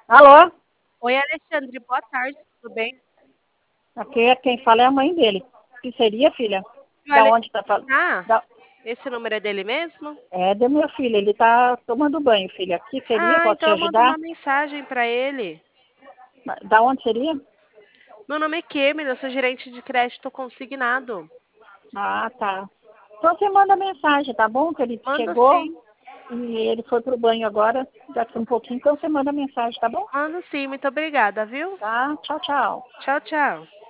Alô? Oi, Alexandre, boa tarde, tudo bem? Aqui quem fala é a mãe dele. O que seria, filha? O Da Alexandre onde tá falando? tá? Da... Esse número é dele mesmo? É do meu filho, ele tá tomando banho, filha. O que seria? Ah, Posso te então manda ajudar? uma mensagem para ele. Da onde seria? Meu nome é Kemily, eu sou gerente de crédito consignado. Ah, tá. Então você manda mensagem, tá bom? Que ele Mando chegou sim, e ele foi pro banho agora, daqui um pouquinho, então você manda mensagem, tá bom? mando sim, muito obrigada, viu? Tá? Tchau, tchau. Tchau, tchau.